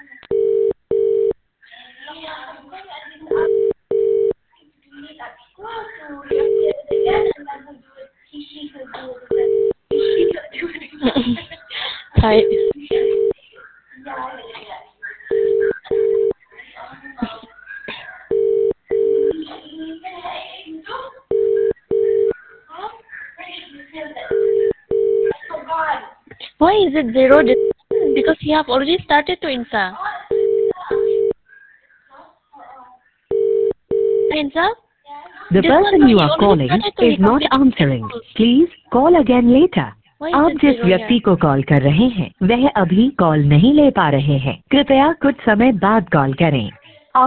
Hi. Why is it zero? Because you have already started to Insa. Insa? The This one person no, you you are already calling started to is he not completed 10 answering. calls. Please call again later. Why is आप it जिस zero व्यक्ति here? को call कर रहे हैं वह अभी call नहीं ले पा रहे हैं। कृपया कुछ समय बाद कॉल करें।